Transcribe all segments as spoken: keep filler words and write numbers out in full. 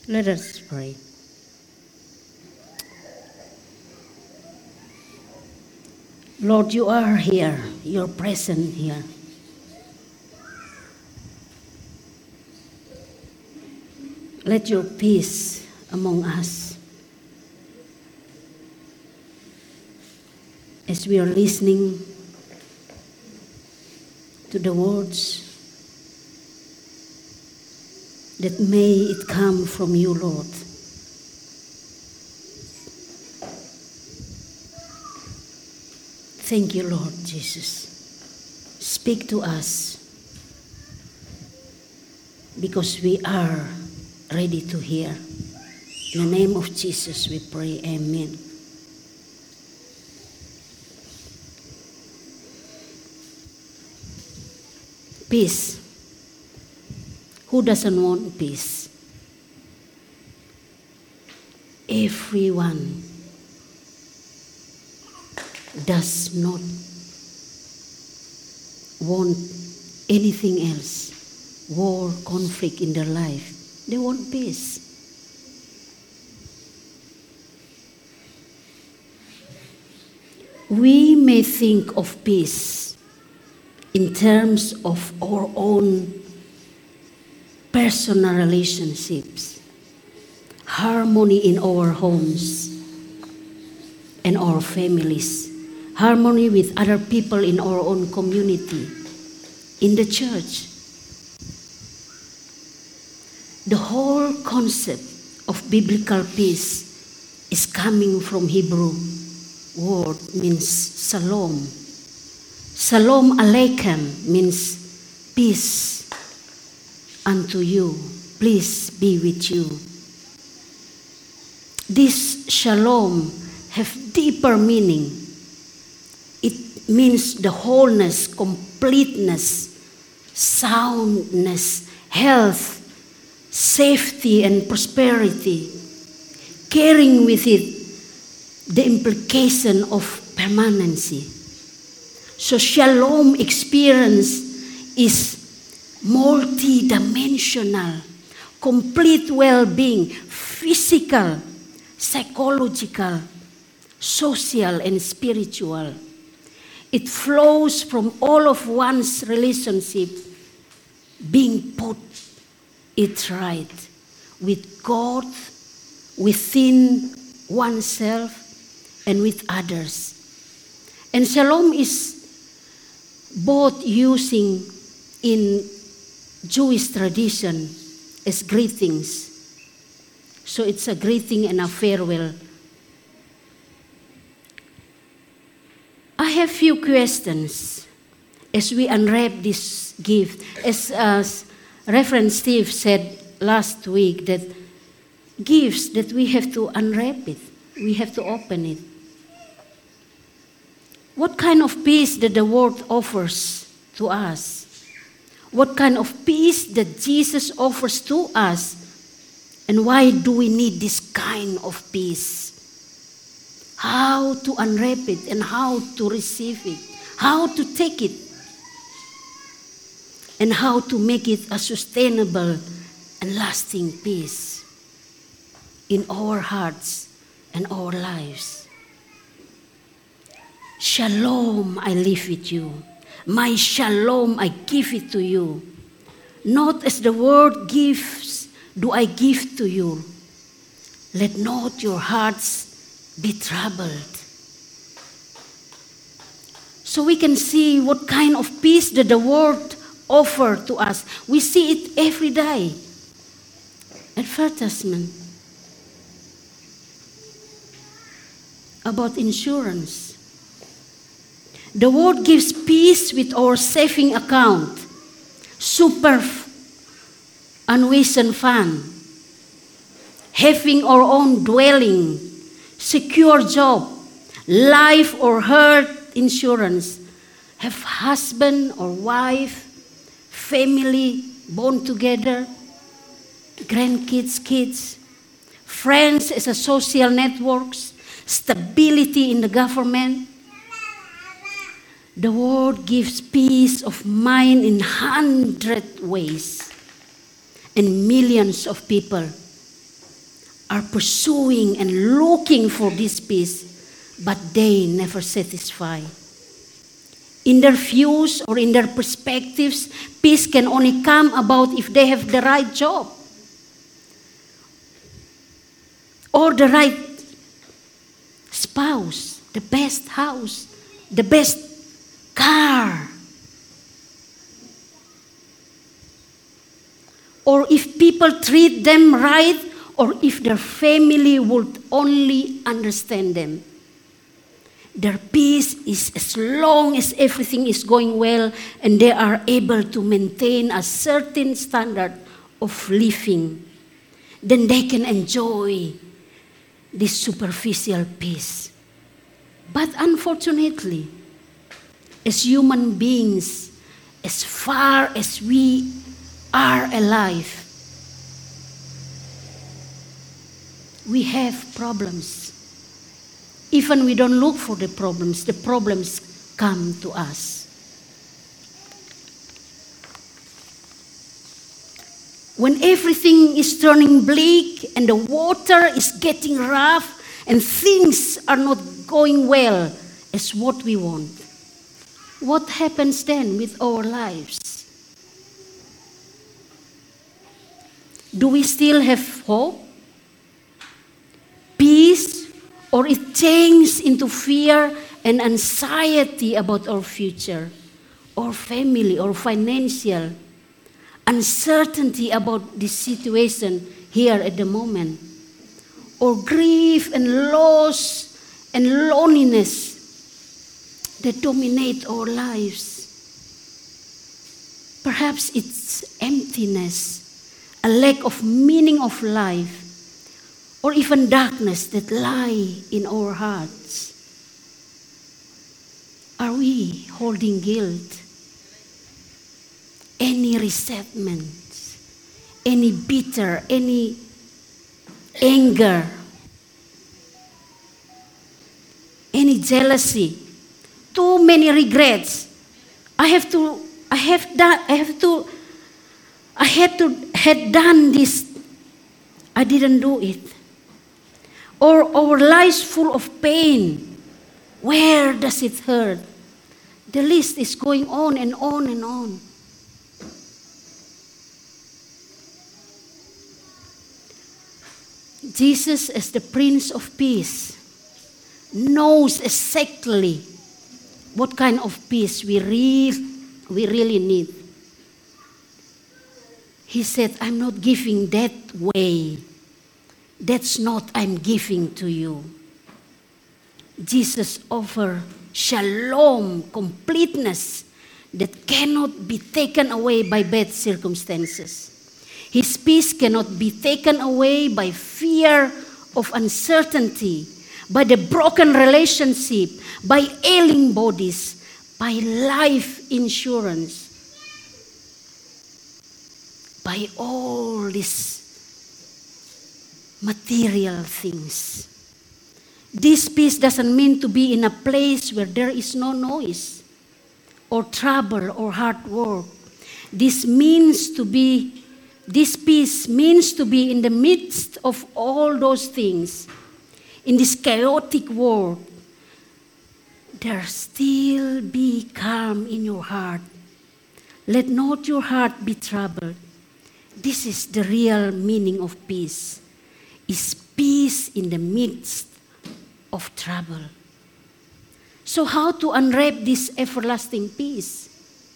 Let us pray. Lord, you are here. You're present here. Let your peace among us as we are listening to the words, that may it come from you, Lord. Thank you, Lord Jesus. Speak to us because we are ready to hear. In the name of Jesus we pray, amen. Peace. Who doesn't want peace? Everyone does not want anything else. War, conflict in their life. They want peace. We may think of peace in terms of our own personal relationships, harmony in our homes and our families, harmony with other people in our own community, in the church. The whole concept of biblical peace is coming from Hebrew word, means shalom. Shalom Aleichem means peace unto you. Please be with you. This shalom have deeper meaning. It means the wholeness, completeness, soundness, health, safety and prosperity, carrying with it the implication of permanency. So shalom experience is multi-dimensional, complete well-being, physical, psychological, social and spiritual. It flows from all of one's relationship being put it right with God, within oneself, and with others. And shalom is both using in Jewish tradition as greetings. So it's a greeting and a farewell. I have few questions as we unwrap this gift. As uh, Reverend Steve said last week, that gifts that we have to unwrap it, we have to open it. What kind of peace that the world offers to us? What kind of peace that Jesus offers to us? And why do we need this kind of peace? How to unwrap it and how to receive it? How to take it? And how to make it a sustainable and lasting peace in our hearts and our lives. Shalom I live with you. My shalom I give it to you. Not as the world gives do I give to you. Let not your hearts be troubled. So we can see what kind of peace that the world offers to us. We see it every day. Advertisement about insurance. The world gives peace with our saving account, super annuation fund, having our own dwelling, secure job, life or health insurance, have husband or wife, family born together, grandkids, kids, friends as a social networks, stability in the government. The world gives peace of mind in hundred ways, and millions of people are pursuing and looking for this peace, but they never satisfy. In their views or in their perspectives, peace can only come about if they have the right job or the right spouse, the best house, the best car. Or if people treat them right, or if their family would only understand them. Their peace is as long as everything is going well and they are able to maintain a certain standard of living. Then they can enjoy this superficial peace. But unfortunately, as human beings, as far as we are alive, we have problems. Even we don't look for the problems, the problems come to us. When everything is turning bleak and the water is getting rough and things are not going well as what we want, what happens then with our lives? Do we still have hope? Peace? Or it changes into fear and anxiety about our future, or family, or financial, uncertainty about this situation here at the moment, or grief and loss and loneliness that dominate our lives. Perhaps it's emptiness, a lack of meaning of life, or even darkness that lie in our hearts. Are we holding guilt? Any resentment? Any bitter? Any anger? Any jealousy? Too many regrets. I have to, I have done, I have to, I had to, had done this. I didn't do it. Or our lives full of pain. Where does it hurt? The list is going on and on and on. Jesus, as the Prince of Peace, knows exactly what kind of peace we, re- we really need. He said, I'm not giving that way. That's not I'm giving to you. Jesus offers shalom, completeness that cannot be taken away by bad circumstances. His peace cannot be taken away by fear of uncertainty, by the broken relationship, by ailing bodies, by life insurance, by all these material things. This peace doesn't mean to be in a place where there is no noise or trouble or hard work. This means to be, this peace means to be in the midst of all those things. In this chaotic world, there still be calm in your heart. Let not your heart be troubled. This is the real meaning of peace. Is peace in the midst of trouble. So how to unwrap this everlasting peace?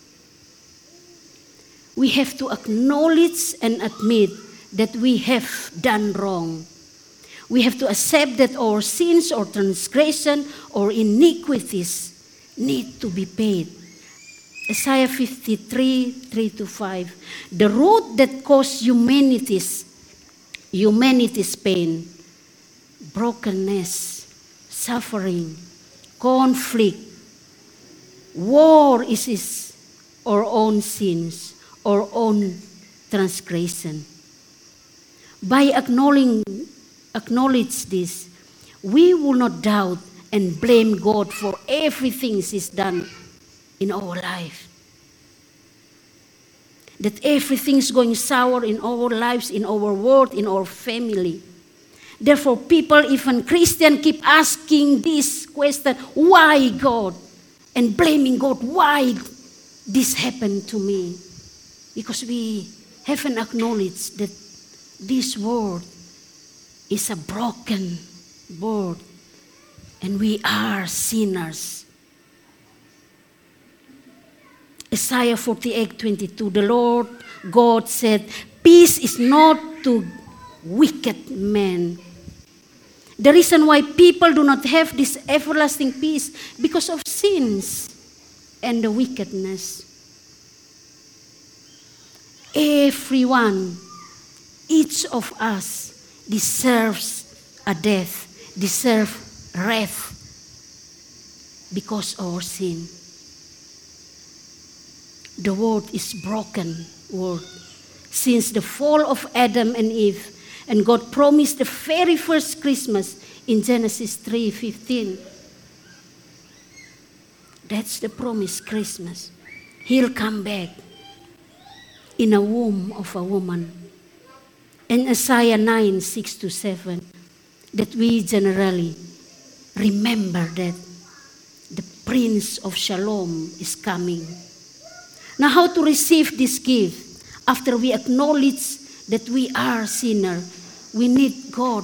We have to acknowledge and admit that we have done wrong. We have to accept that our sins or transgression or iniquities need to be paid. Isaiah fifty-three, three to five. The root that caused humanity's Humanity's pain, brokenness, suffering, conflict, war is his, our own sins, our own transgression. By acknowledging acknowledge this, we will not doubt and blame God for everything He's done in our life. That everything's going sour in our lives, in our world, in our family. Therefore, people, even Christians, keep asking this question, why God? And blaming God, why this happened to me? Because we haven't acknowledged that this world is a broken world and we are sinners. Isaiah forty-eight twenty-two, the Lord God said, peace is not to wicked men. The reason why people do not have this everlasting peace because of sins and the wickedness. Everyone, each of us deserves a death, deserves wrath because of our sin. The world is broken world since the fall of Adam and Eve. And God promised the very first Christmas in Genesis three fifteen. That's the promised Christmas. He'll come back in a womb of a woman. And Isaiah nine six to seven, that we generally remember that the Prince of Shalom is coming. Now, how to receive this gift? After we acknowledge that we are sinner, we need God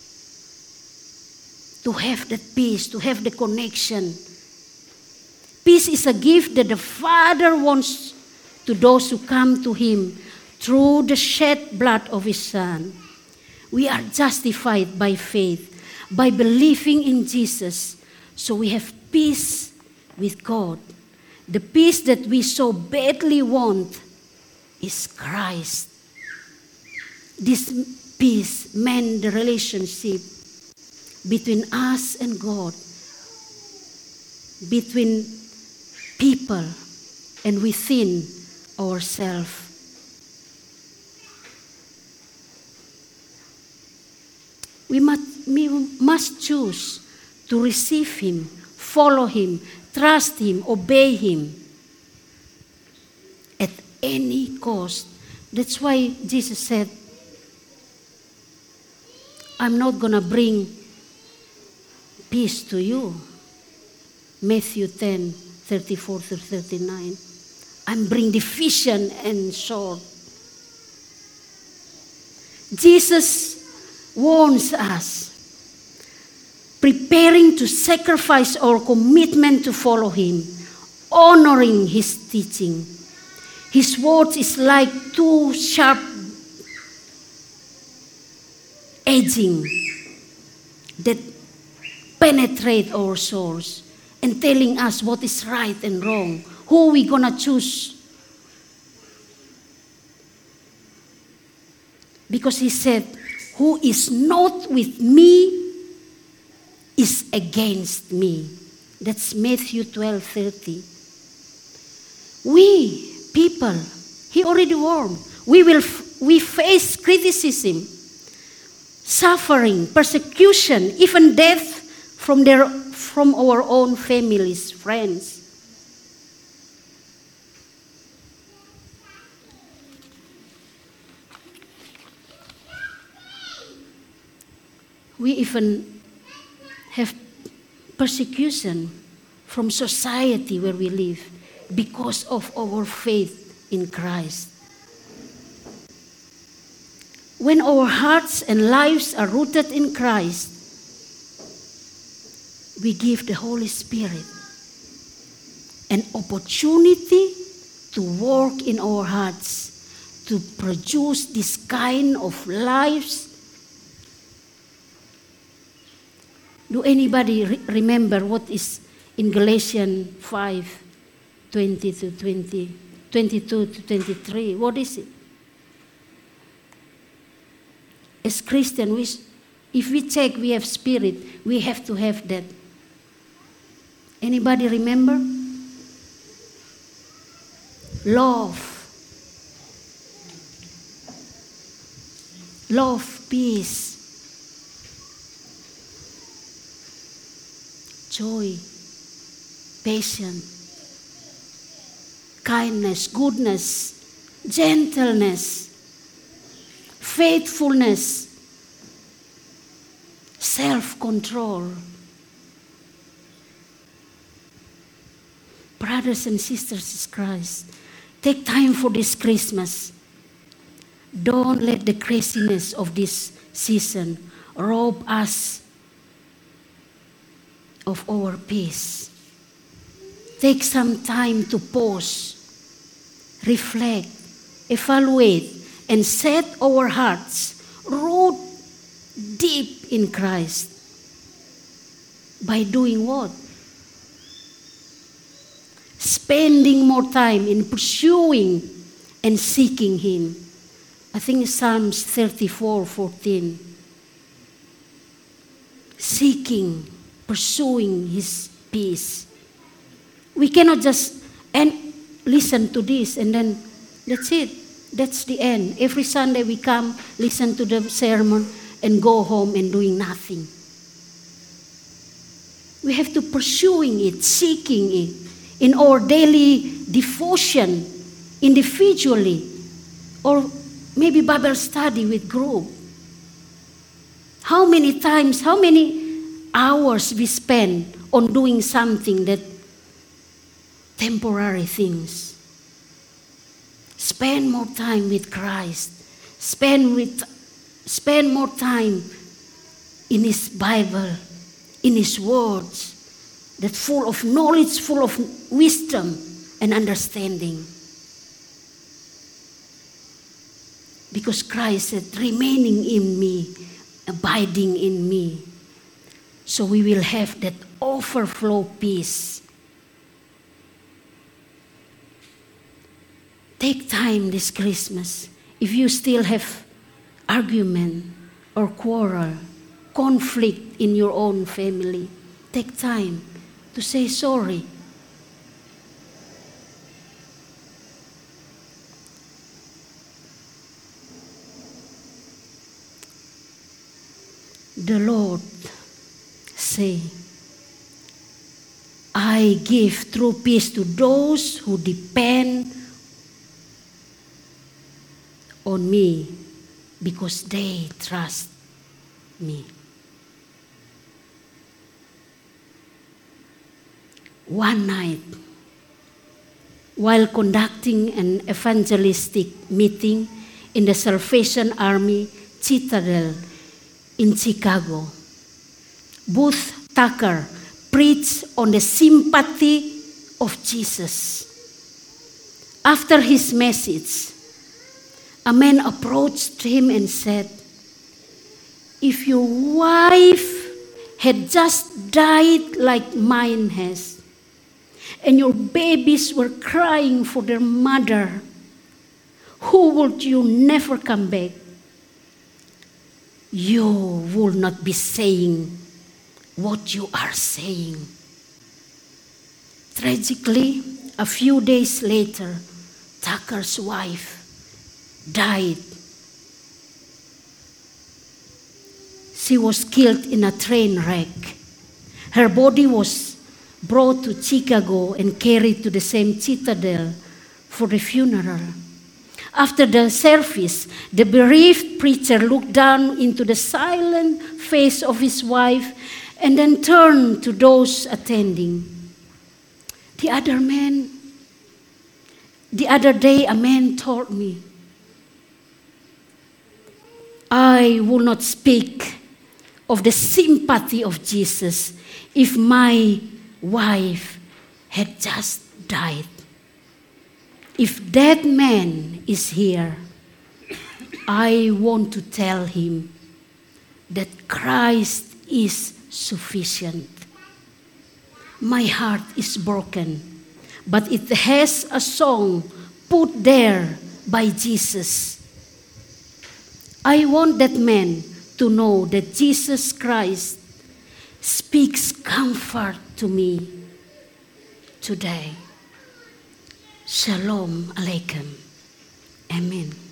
to have that peace, to have the connection. Peace is a gift that the Father wants to those who come to Him through the shed blood of His Son. We are justified by faith, by believing in Jesus, so we have peace with God. The peace that we so badly want is Christ. This peace mend the relationship between us and God, between people and within ourselves. We must, we must choose to receive Him, follow Him, trust Him, obey Him at any cost. That's why Jesus said, I'm not going to bring peace to you. Matthew ten, thirty-four to thirty-nine. I'm bring division and sword. Jesus warns us, preparing to sacrifice our commitment to follow Him, honoring His teaching. His words is like two sharp edging that penetrate our souls and telling us what is right and wrong, who we gonna choose. Because He said, who is not with me is against me. That's Matthew twelve thirty. We, people, He already warned, we will we face criticism, suffering, persecution, even death from their from our own families, friends. We even have persecution from society where we live because of our faith in Christ. When our hearts and lives are rooted in Christ, we give the Holy Spirit an opportunity to work in our hearts to produce this kind of lives. Do anybody re- remember what is in Galatians five, twenty to twenty, twenty-two to twenty-three? What is it? As Christians, we, if we check we have spirit, we have to have that. Anybody remember? Love. Love, peace. Joy, patience, kindness, goodness, gentleness, faithfulness, self-control. Brothers and sisters in Christ, take time for this Christmas. Don't let the craziness of this season rob us of our peace. Take some time to pause, reflect, evaluate, and set our hearts root deep in Christ. By doing what? Spending more time in pursuing and seeking Him. I think it's Psalms thirty-four fourteen. Seeking, pursuing His peace. We cannot just and listen to this and then that's it. That's the end. Every Sunday we come, listen to the sermon, and go home and doing nothing. We have to pursuing it, seeking it in our daily devotion, individually, or maybe Bible study with group. How many times, how many hours we spend on doing something that temporary things? Spend more time with Christ. Spend with, spend more time in His Bible, in His words, that full of knowledge, full of wisdom and understanding. Because Christ said, remaining in me, abiding in me. So we will have that overflow peace. Take time this Christmas. If you still have argument or quarrel, conflict in your own family, take time to say sorry. The Lord say, I give true peace to those who depend on me because they trust me. One night, while conducting an evangelistic meeting in the Salvation Army Citadel in Chicago, Booth Tucker preached on the sympathy of Jesus. After his message, a man approached him and said, if your wife had just died like mine has, and your babies were crying for their mother, who would you never come back? You will not be saying what you are saying. Tragically, a few days later, Tucker's wife died. She was killed in a train wreck. Her body was brought to Chicago and carried to the same Citadel for the funeral. After the service, the bereaved preacher looked down into the silent face of his wife and then turned to those attending. The other man, the other day, a man told me, I will not speak of the sympathy of Jesus if my wife had just died. If that man is here, I want to tell him that Christ is sufficient. My heart is broken, but it has a song put there by Jesus. I want that man to know that Jesus Christ speaks comfort to me today. Shalom Aleichem. Amen.